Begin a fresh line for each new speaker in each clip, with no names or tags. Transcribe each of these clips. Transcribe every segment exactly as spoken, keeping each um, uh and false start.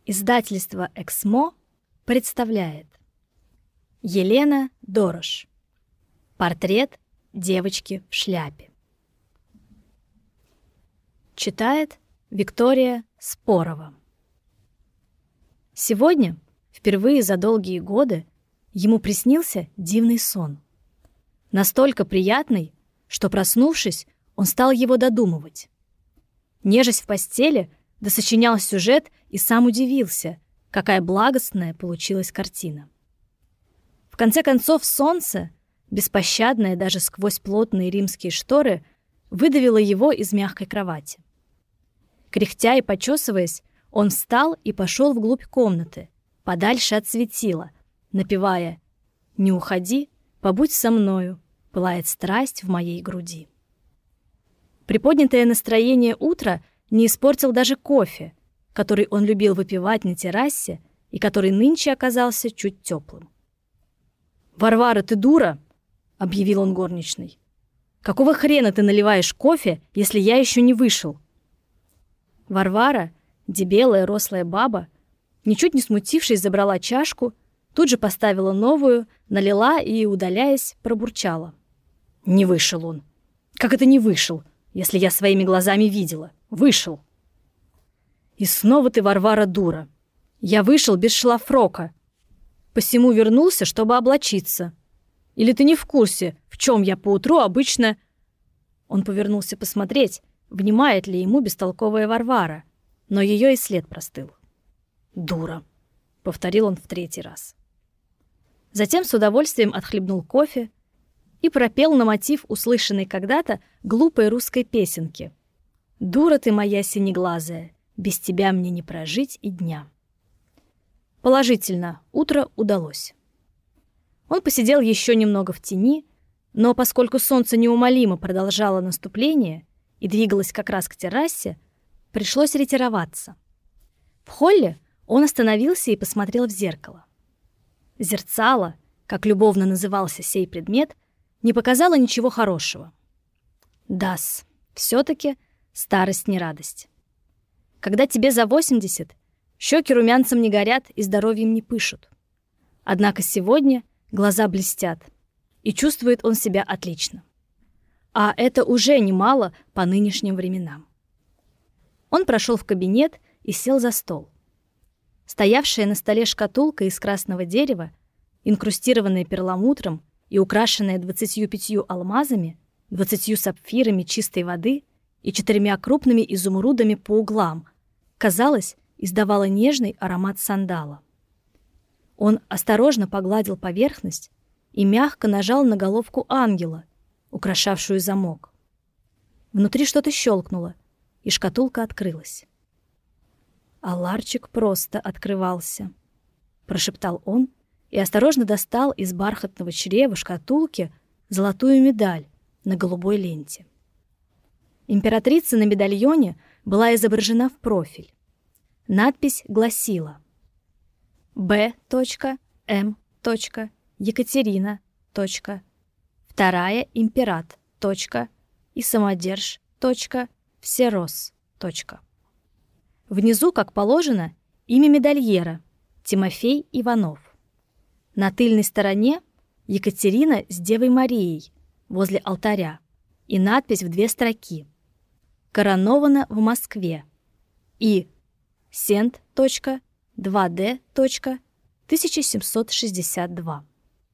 Издательство «Эксмо» представляет Елена Дорош. Портрет девочки в шляпе. Читает Виктория Спорова. Сегодня, впервые за долгие годы, ему приснился дивный сон. Настолько приятный, что, проснувшись, он стал его додумывать. Нежась в постели, досочинял сюжет и сам удивился, какая благостная получилась картина. В конце концов, солнце, беспощадное даже сквозь плотные римские шторы, выдавило его из мягкой кровати. Кряхтя и почесываясь, он встал и пошел вглубь комнаты, подальше от светила, напевая «Не уходи, побудь со мною, пылает страсть в моей груди». Приподнятое настроение утра не испортил даже кофе, который он любил выпивать на террасе и который нынче оказался чуть теплым. «Варвара, ты дура!» — объявил он горничной. «Какого хрена ты наливаешь кофе, если я еще не вышел?» Варвара, дебелая рослая баба, ничуть не смутившись, забрала чашку, тут же поставила новую, налила и, удаляясь, пробурчала. «Не вышел он! Как это не вышел, если я своими глазами видела? Вышел!» «И снова ты, Варвара, дура! Я вышел без шлафрока, посему вернулся, чтобы облачиться. Или ты не в курсе, в чем я поутру обычно...» Он повернулся посмотреть, внимает ли ему бестолковая Варвара, но ее и след простыл. «Дура!» — повторил он в третий раз. Затем с удовольствием отхлебнул кофе и пропел на мотив услышанной когда-то глупой русской песенки «Дура ты моя синеглазая, без тебя мне не прожить и дня». Положительно, утро удалось. Он посидел еще немного в тени, но поскольку солнце неумолимо продолжало наступление и двигалось как раз к террасе, пришлось ретироваться. В холле он остановился и посмотрел в зеркало. Зерцало, как любовно назывался сей предмет, не показало ничего хорошего. Да-с, все-таки старость не радость. Когда тебе за восемьдесят, щеки румянцем не горят и здоровьем не пышут. Однако сегодня глаза блестят, и чувствует он себя отлично. А это уже немало по нынешним временам. Он прошел в кабинет и сел за стол. Стоявшая на столе шкатулка из красного дерева, инкрустированная перламутром и украшенная двадцатью пятью алмазами, двадцатью сапфирами чистой воды и четырьмя крупными изумрудами по углам, казалось, издавала нежный аромат сандала. Он осторожно погладил поверхность и мягко нажал на головку ангела, украшавшую замок. Внутри что-то щелкнуло, и шкатулка открылась. «А ларчик просто открывался», — прошептал он и осторожно достал из бархатного чрева шкатулки золотую медаль на голубой ленте. Императрица на медальоне была изображена в профиль. Надпись гласила Б. М. Екатерина. Вторая императ. И самодерж. Всерос. Внизу, как положено, имя медальера Тимофей Иванов. На тыльной стороне Екатерина с Девой Марией возле алтаря и надпись в две строки «Коронована в Москве» и Сент. два дэ. тысяча семьсот шестьдесят два.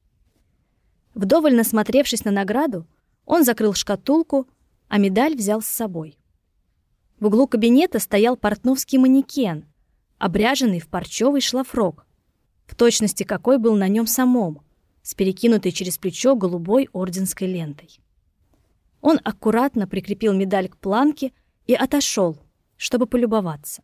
Вдоволь насмотревшись на награду, он закрыл шкатулку, а медаль взял с собой. В углу кабинета стоял портновский манекен, обряженный в парчевый шлафрок, в точности какой был на нем самом, с перекинутой через плечо голубой орденской лентой. Он аккуратно прикрепил медаль к планке и отошел, чтобы полюбоваться.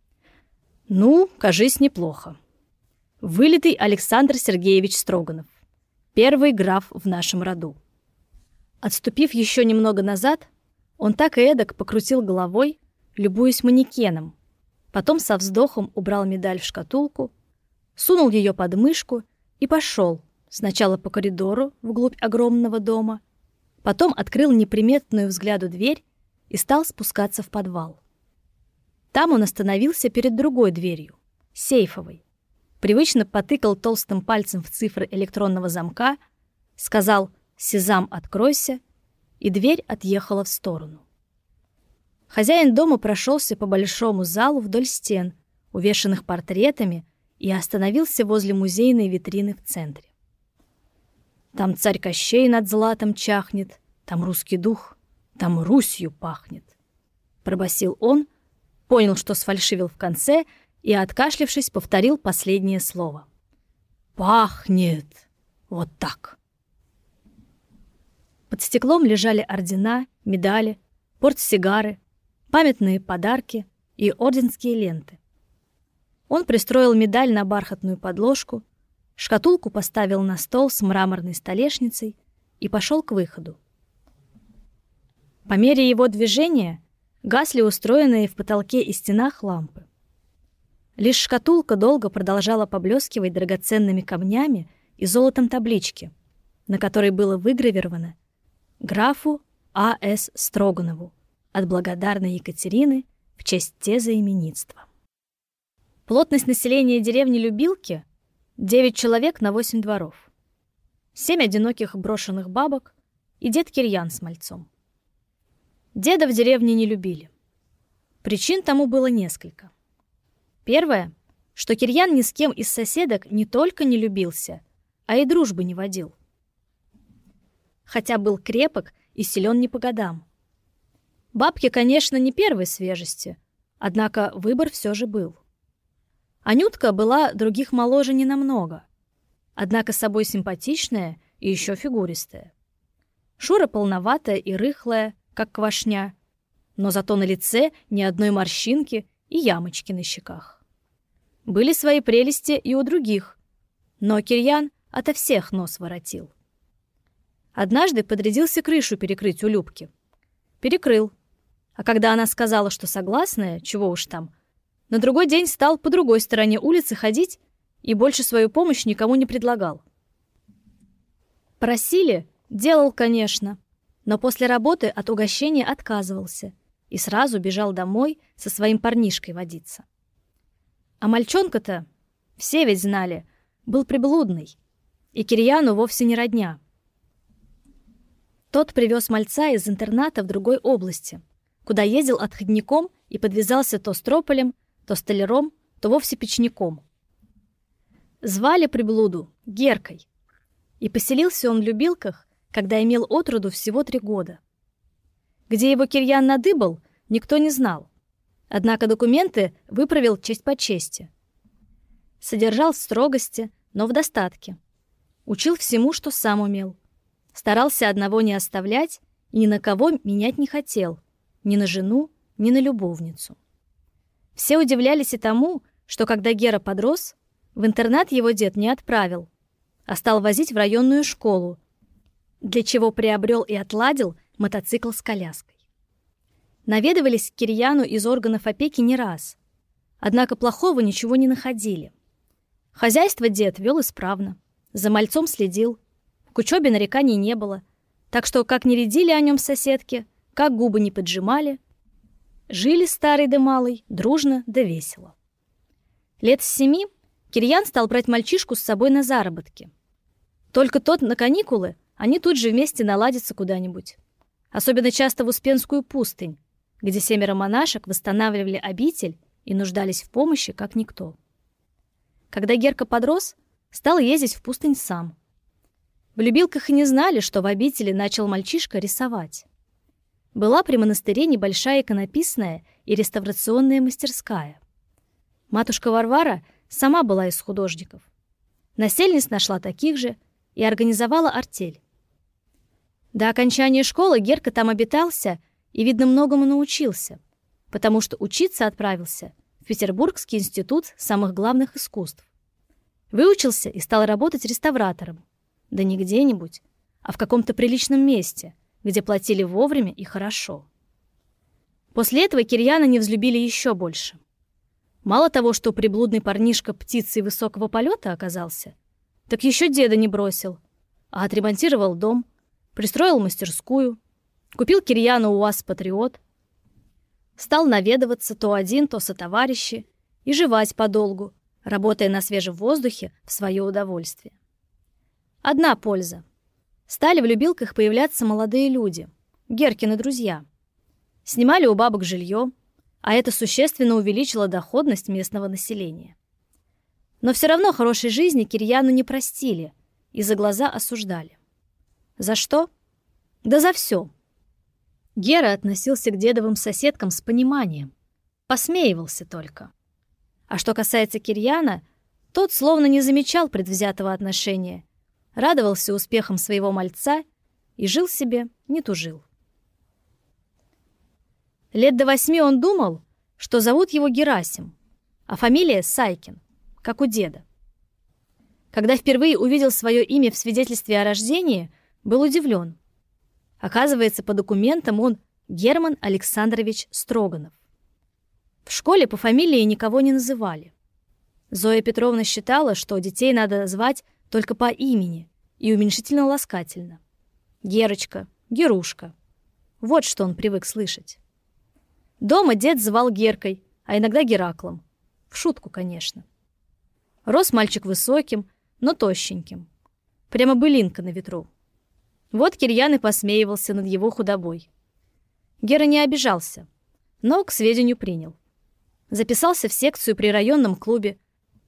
Ну, кажись, неплохо. Вылитый Александр Сергеевич Строганов, первый граф в нашем роду. Отступив еще немного назад, он так и эдак покрутил головой, любуясь манекеном, потом со вздохом убрал медаль в шкатулку, сунул ее под мышку и пошел сначала по коридору вглубь огромного дома, потом открыл неприметную взгляду дверь и стал спускаться в подвал. Там он остановился перед другой дверью, сейфовой. Привычно потыкал толстым пальцем в цифры электронного замка, сказал «Сезам, откройся», и дверь отъехала в сторону. Хозяин дома прошелся по большому залу вдоль стен, увешанных портретами, и остановился возле музейной витрины в центре. Там царь Кощей над златом чахнет, там русский дух, там Русью пахнет. Пробасил он, понял, что сфальшивил в конце, и, откашлявшись, повторил последнее слово. «Пахнет! Вот так!» Под стеклом лежали ордена, медали, портсигары, памятные подарки и орденские ленты. Он пристроил медаль на бархатную подложку, шкатулку поставил на стол с мраморной столешницей и пошел к выходу. По мере его движения гасли устроенные в потолке и стенах лампы. Лишь шкатулка долго продолжала поблескивать драгоценными камнями и золотом таблички, на которой было выгравировано «Графу А С Строганову от благодарной Екатерины в честь тезаименитства». Плотность населения деревни Любилки — девять человек на восемь дворов. Семь одиноких брошенных бабок и дед Кирьян с мальцом. Деда в деревне не любили. Причин тому было несколько. Первое, что Кирьян ни с кем из соседок не только не любился, а и дружбы не водил. Хотя был крепок и силен не по годам. Бабки, конечно, не первой свежести, однако выбор все же был. Анютка была других моложе ненамного, однако собой симпатичная и еще фигуристая. Шура полноватая и рыхлая, как квашня, но зато на лице ни одной морщинки и ямочки на щеках. Были свои прелести и у других, но Кирьян ото всех нос воротил. Однажды подрядился крышу перекрыть у Любки. Перекрыл. А когда она сказала, что согласная, чего уж там, на другой день стал по другой стороне улицы ходить и больше свою помощь никому не предлагал. Просили, делал, конечно, но после работы от угощения отказывался и сразу бежал домой со своим парнишкой водиться. А мальчонка-то, все ведь знали, был приблудный, и Кирьяну вовсе не родня. Тот привез мальца из интерната в другой области, куда ездил отходником и подвязался то строполем, то столяром, то вовсе печником. Звали приблуду Геркой, и поселился он в Любилках, когда имел отроду всего три года. Где его Кирьян надыбал, никто не знал, однако документы выправил честь по чести. Содержал в строгости, но в достатке. Учил всему, что сам умел. Старался одного не оставлять и ни на кого менять не хотел, ни на жену, ни на любовницу. Все удивлялись и тому, что когда Гера подрос, в интернат его дед не отправил, а стал возить в районную школу, для чего приобрел и отладил мотоцикл с коляской. Наведывались к Кирьяну из органов опеки не раз, однако плохого ничего не находили. Хозяйство дед вел исправно, за мальцом следил, к учебе нареканий не было, так что как не рядили о нем соседки, как губы не поджимали, жили старый да малый дружно да весело. Лет с семи Кирьян стал брать мальчишку с собой на заработки. Только тот на каникулы, они тут же вместе наладятся куда-нибудь. Особенно часто в Успенскую пустынь, где семеро монашек восстанавливали обитель и нуждались в помощи, как никто. Когда Герка подрос, стал ездить в пустынь сам. В Любилках и не знали, что в обители начал мальчишка рисовать. Была при монастыре небольшая иконописная и реставрационная мастерская. Матушка Варвара сама была из художников. Насельниц нашла таких же и организовала артель. До окончания школы Герка там обитался и, видно, многому научился, потому что учиться отправился в Петербургский институт самых главных искусств. Выучился и стал работать реставратором. Да не где-нибудь, а в каком-то приличном месте, где платили вовремя и хорошо. После этого Кирьяна не взлюбили еще больше. Мало того, что приблудный парнишка птицей высокого полета оказался, так еще деда не бросил, а отремонтировал дом, пристроил мастерскую, купил Кирьяну УАЗ «Патриот», стал наведываться то один, то сотоварищи и жевать подолгу, работая на свежем воздухе в свое удовольствие. Одна польза. Стали в любилках появляться молодые люди, Геркины друзья. Снимали у бабок жилье, а это существенно увеличило доходность местного населения. Но все равно хорошей жизни Кирьяну не простили и за глаза осуждали. За что? Да за все. Гера относился к дедовым соседкам с пониманием, посмеивался только. А что касается Кирьяна, тот словно не замечал предвзятого отношения, радовался успехам своего мальца и жил себе, не тужил. Лет до восьми он думал, что зовут его Герасим, а фамилия Сайкин, как у деда. Когда впервые увидел свое имя в свидетельстве о рождении, был удивлен. Оказывается, по документам он Герман Александрович Строганов. В школе по фамилии никого не называли. Зоя Петровна считала, что детей надо звать только по имени и уменьшительно-ласкательно. Герочка, Герушка. Вот что он привык слышать. Дома дед звал Геркой, а иногда Гераклом. В шутку, конечно. Рос мальчик высоким, но тощеньким. Прямо былинка на ветру. Вот Кирьян и посмеивался над его худобой. Гера не обижался, но к сведению принял. Записался в секцию при районном клубе.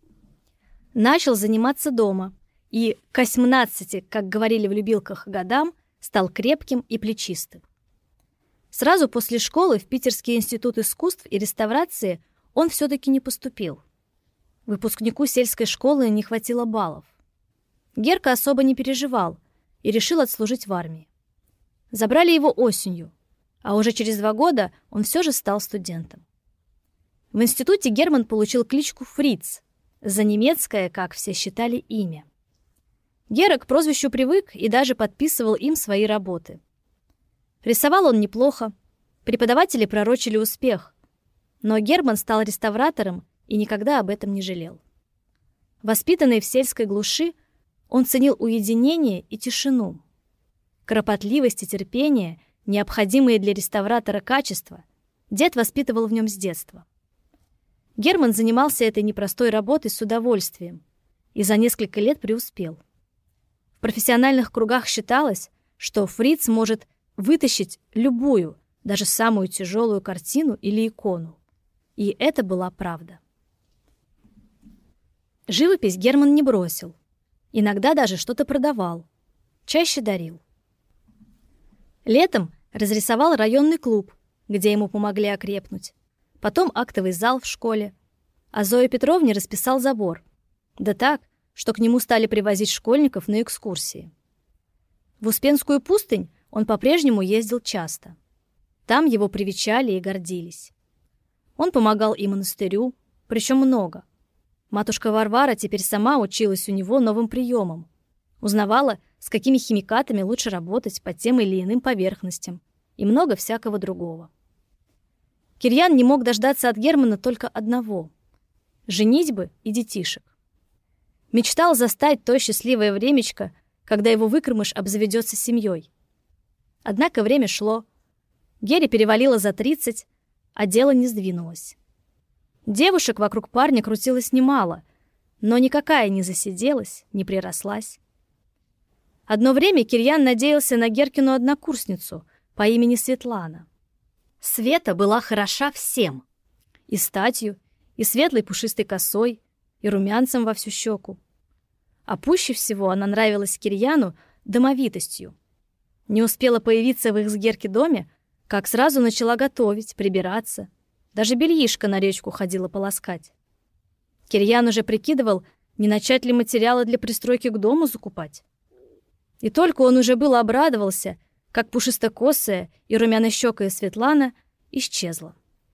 Начал заниматься дома и к восемнадцати, как говорили в любилках, годам стал крепким и плечистым. Сразу после школы в Питерский институт искусств и реставрации он все-таки не поступил. Выпускнику сельской школы не хватило баллов. Герка особо не переживал и решил отслужить в армии. Забрали его осенью, а уже через два года он все же стал студентом. В институте Герман получил кличку Фриц, за немецкое, как все считали, имя. Гера к прозвищу привык и даже подписывал им свои работы. Рисовал он неплохо, преподаватели пророчили успех, но Герман стал реставратором и никогда об этом не жалел. Воспитанный в сельской глуши, он ценил уединение и тишину. Кропотливость и терпение, необходимые для реставратора качества, дед воспитывал в нем с детства. Герман занимался этой непростой работой с удовольствием и за несколько лет преуспел. В профессиональных кругах считалось, что Фриц может вытащить любую, даже самую тяжелую картину или икону. И это была правда. Живопись Герман не бросил. Иногда даже что-то продавал. Чаще дарил. Летом разрисовал районный клуб, где ему помогли окрепнуть. Потом актовый зал в школе. А Зое Петровне расписал забор. Да так, что к нему стали привозить школьников на экскурсии. В Успенскую пустынь он по-прежнему ездил часто. Там его привечали и гордились. Он помогал и монастырю, причем много. Матушка Варвара теперь сама училась у него новым приемам. Узнавала, с какими химикатами лучше работать по тем или иным поверхностям, и много всякого другого. Кирьян не мог дождаться от Германа только одного — женитьбы и детишек. Мечтал застать то счастливое времечко, когда его выкормыш обзаведется семьей. Однако время шло. Гере перевалило за тридцать, а дело не сдвинулось. Девушек вокруг парня крутилось немало, но никакая не засиделась, не прирослась. Одно время Кирьян надеялся на Геркину однокурсницу по имени Светлана. Света была хороша всем. И статью, и светлой пушистой косой, и румянцем во всю щеку. А пуще всего она нравилась Кирьяну домовитостью. Не успела появиться в их с Герки доме, как сразу начала готовить, прибираться. Даже бельишко на речку ходила полоскать. Кирьян уже прикидывал, не начать ли материалы для пристройки к дому закупать. И только он уже было обрадовался, как пушистокосая и румяно-щёкая Светлана исчезла.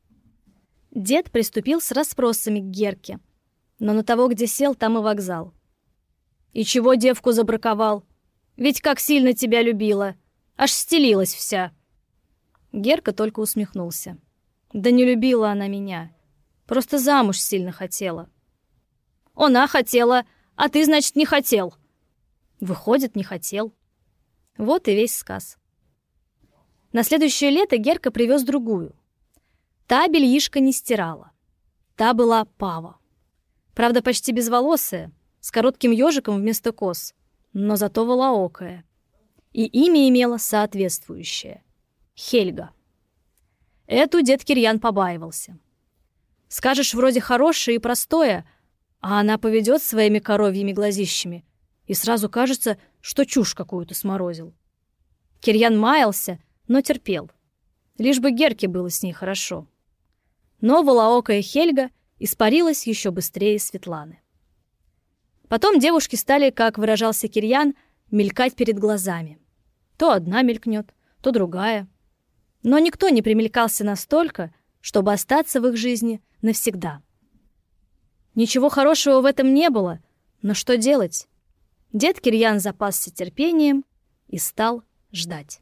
Дед приступил с расспросами к Герке, но на того, где сел, там и вокзал. «И чего девку забраковал? Ведь как сильно тебя любила! Аж стелилась вся!» Герка только усмехнулся. «Да не любила она меня. Просто замуж сильно хотела». «Она хотела, а ты, значит, не хотел?» «Выходит, не хотел». Вот и весь сказ. На следующее лето Герка привез другую. Та бельишко не стирала. Та была пава. Правда, почти безволосая, с коротким ежиком вместо кос, но зато волоокая. И имя имела соответствующее — Хельга. Эту дед Кирьян побаивался. Скажешь, вроде хорошее и простое, а она поведет своими коровьими глазищами, и сразу кажется, что чушь какую-то сморозил. Кирьян маялся, но терпел. Лишь бы Герке было с ней хорошо. Но волоокая Хельга испарилась еще быстрее Светланы. Потом девушки стали, как выражался Кирьян, мелькать перед глазами. То одна мелькнет, то другая. Но никто не примелькался настолько, чтобы остаться в их жизни навсегда. Ничего хорошего в этом не было, но что делать? Дед Кирьян запасся терпением и стал ждать.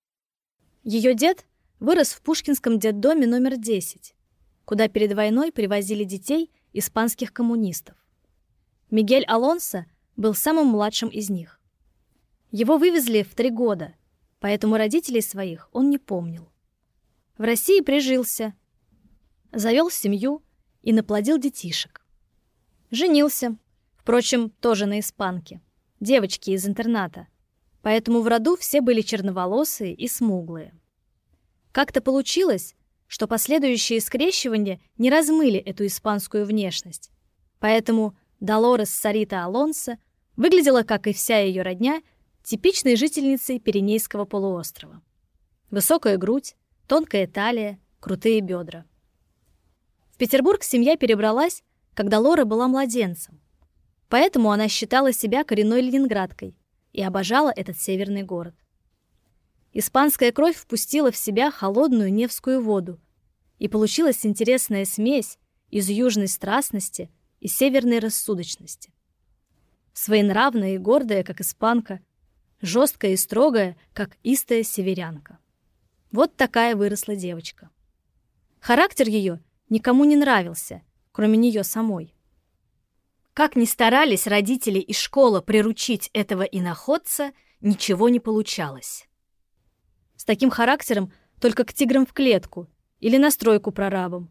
Ее дед вырос в Пушкинском детдоме номер десять, куда перед войной привозили детей испанских коммунистов. Мигель Алонсо был самым младшим из них. Его вывезли в три года, поэтому родителей своих он не помнил. В России прижился, завел семью и наплодил детишек. Женился, впрочем, тоже на испанке, девочке из интерната, поэтому в роду все были черноволосые и смуглые. Как-то получилось, что последующие скрещивания не размыли эту испанскую внешность, поэтому Долорес Сарита Алонсо выглядела, как и вся ее родня, типичной жительницей Пиренейского полуострова. Высокая грудь, тонкая талия, крутые бедра. В Петербург семья перебралась, когда Лора была младенцем, поэтому она считала себя коренной ленинградкой и обожала этот северный город. Испанская кровь впустила в себя холодную Невскую воду, и получилась интересная смесь из южной страстности и северной рассудочности. Своенравная и гордая, как испанка, жесткая и строгая, как истая северянка. Вот такая выросла девочка. Характер ее никому не нравился, кроме нее самой. Как ни старались родители и школа приручить этого иноходца, ничего не получалось. С таким характером только к тиграм в клетку или на стройку прорабам.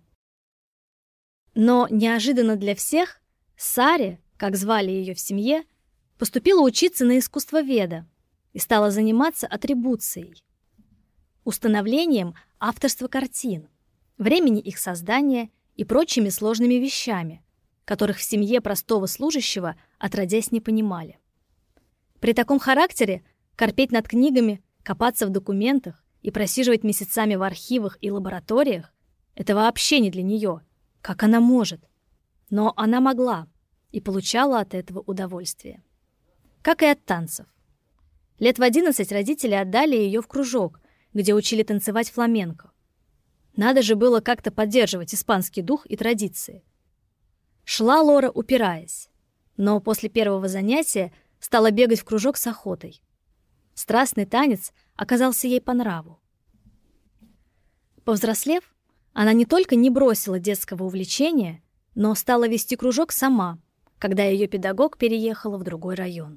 Но неожиданно для всех Саре, как звали ее в семье, поступила учиться на искусствоведа и стала заниматься атрибуцией, установлением авторства картин, времени их создания и прочими сложными вещами, которых в семье простого служащего отродясь не понимали. При таком характере корпеть над книгами, копаться в документах и просиживать месяцами в архивах и лабораториях — это вообще не для нее. Как она может? Но она могла и получала от этого удовольствие. Как и от танцев. Лет в одиннадцать родители отдали ее в кружок, где учили танцевать фламенко. Надо же было как-то поддерживать испанский дух и традиции. Шла Лора, упираясь, но после первого занятия стала бегать в кружок с охотой. Страстный танец оказался ей по нраву. Повзрослев, она не только не бросила детского увлечения, но стала вести кружок сама, когда ее педагог переехала в другой район.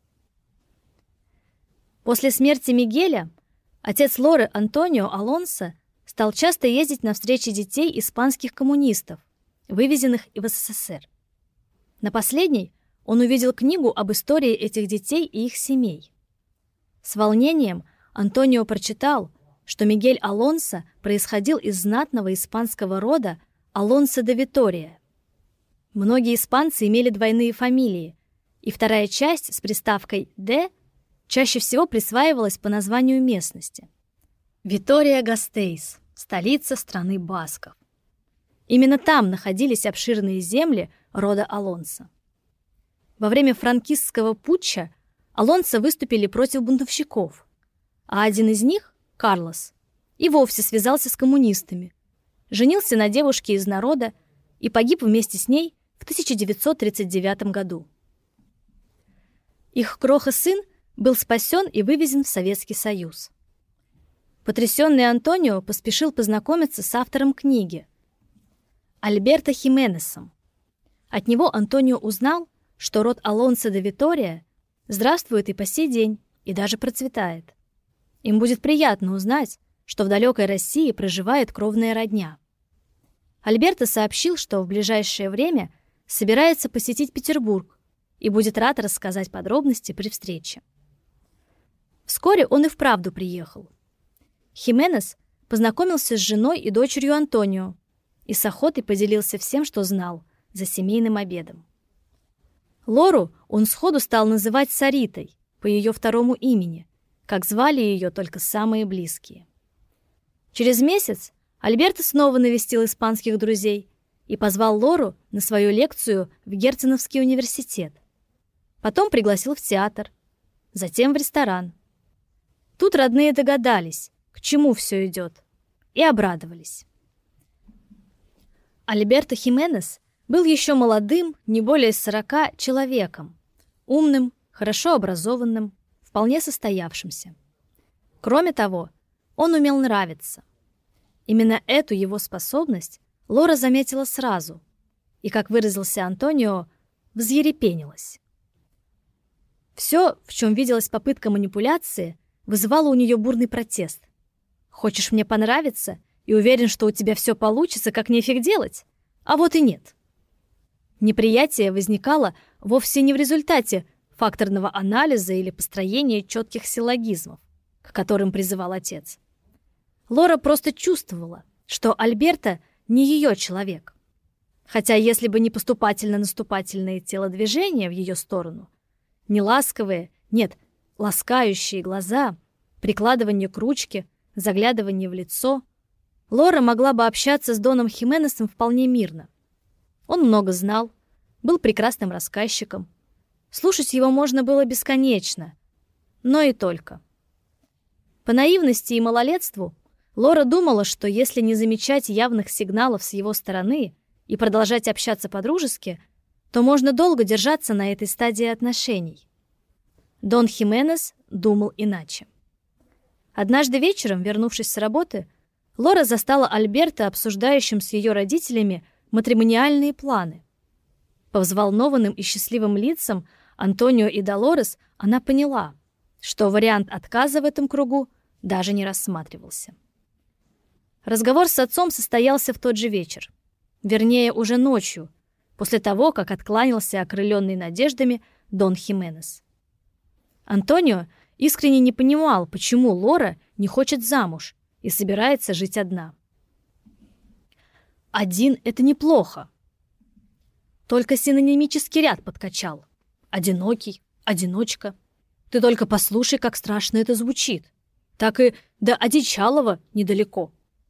После смерти Мигеля отец Лоры Антонио Алонсо стал часто ездить на встречи детей испанских коммунистов, вывезенных в СССР. На последней он увидел книгу об истории этих детей и их семей. С волнением Антонио прочитал, что Мигель Алонсо происходил из знатного испанского рода Алонсо де Витория. Многие испанцы имели двойные фамилии, и вторая часть с приставкой «де» чаще всего присваивалась по названию местности. Витория-Гастейс, столица страны басков. Именно там находились обширные земли рода Алонсо. Во время франкистского путча Алонсо выступили против бунтовщиков, а один из них, Карлос, и вовсе связался с коммунистами, женился на девушке из народа и погиб вместе с ней в тысяча девятьсот тридцать девятом году. Их кроха-сын был спасен и вывезен в Советский Союз. Потрясенный Антонио поспешил познакомиться с автором книги, Альберто Хименесом. От него Антонио узнал, что род Алонсо де Витория здравствует и по сей день, и даже процветает. Им будет приятно узнать, что в далекой России проживает кровная родня. Альберто сообщил, что в ближайшее время собирается посетить Петербург и будет рад рассказать подробности при встрече. Вскоре он и вправду приехал. Хименес познакомился с женой и дочерью Антонио и с охотой поделился всем, что знал, за семейным обедом. Лору он сходу стал называть Саритой по ее второму имени, как звали ее только самые близкие. Через месяц Альберто снова навестил испанских друзей и позвал Лору на свою лекцию в Герценовский университет. Потом пригласил в театр, затем в ресторан. Тут родные догадались, к чему все идет, и обрадовались. Альберто Хименес был еще молодым, не более сорока, человеком, умным, хорошо образованным, вполне состоявшимся. Кроме того, он умел нравиться. Именно эту его способность Лора заметила сразу и, как выразился Антонио, взъерепенилась. Все, в чем виделась попытка манипуляции, вызывало у нее бурный протест. «Хочешь мне понравиться и уверен, что у тебя все получится, как нефиг делать? А вот и нет». Неприятие возникало вовсе не в результате факторного анализа или построения четких силлогизмов, к которым призывал отец. Лора просто чувствовала, что Альберто не ее человек. Хотя если бы не поступательно-наступательные телодвижения в ее сторону, не ласковые, нет, ласкающие глаза, прикладывание к ручке, заглядывание в лицо, Лора могла бы общаться с Доном Хименесом вполне мирно. Он много знал, был прекрасным рассказчиком. Слушать его можно было бесконечно, но и только. По наивности и малолетству Лора думала, что если не замечать явных сигналов с его стороны и продолжать общаться по-дружески, то можно долго держаться на этой стадии отношений. Дон Хименес думал иначе. Однажды вечером, вернувшись с работы, Лора застала Альберто обсуждающим с ее родителями матримониальные планы. По взволнованным и счастливым лицам Антонио и Долорес она поняла, что вариант отказа в этом кругу даже не рассматривался. Разговор с отцом состоялся в тот же вечер, вернее, уже ночью, после того, как откланялся окрыленный надеждами Дон Хименес. Антонио искренне не понимал, почему Лора не хочет замуж и собирается жить одна. Один — это неплохо. Только синонимический ряд подкачал. Одинокий, одиночка. Ты только послушай, как страшно это звучит. Так и до одичалого недалеко.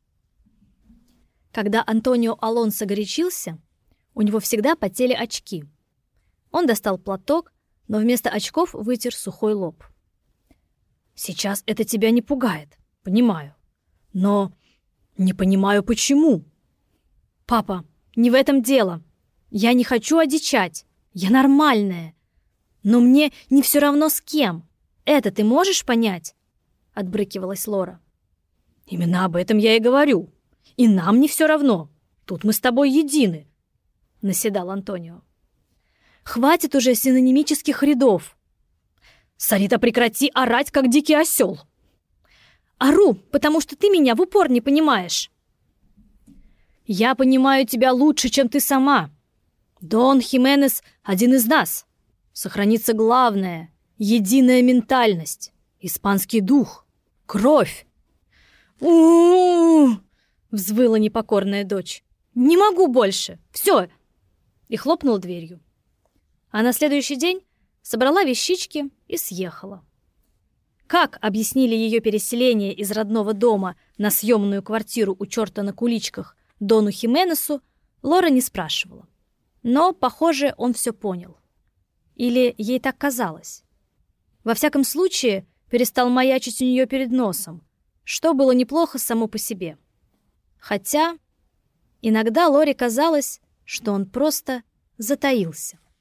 Когда Антонио Алонсо горячился, у него всегда потели очки. Он достал платок, но вместо очков вытер сухой лоб. «Сейчас это тебя не пугает, понимаю. Но не понимаю, почему». «Папа, не в этом дело. Я не хочу одичать. Я нормальная. Но мне не все равно с кем. Это ты можешь понять?» — отбрыкивалась Лора. «Именно об этом я и говорю. И нам не все равно. Тут мы с тобой едины», — наседал Антонио. «Хватит уже синонимических рядов. Сарита, прекрати орать, как дикий осел». «Ору, потому что ты меня в упор не понимаешь». «Я понимаю тебя лучше, чем ты сама. Дон Хименес один из нас. Сохранится главное — единая ментальность, испанский дух, кровь». «У-у-у!» — взвыла непокорная дочь. «Не могу больше! Все!» И хлопнула дверью. А на следующий день собрала вещички и съехала. Как объяснили ее переселение из родного дома на съемную квартиру у черта на куличках Дону Хименесу, Лора не спрашивала. Но, похоже, он все понял. Или ей так казалось. Во всяком случае, перестал маячить у нее перед носом, что было неплохо само по себе. Хотя иногда Лоре казалось, что он просто затаился.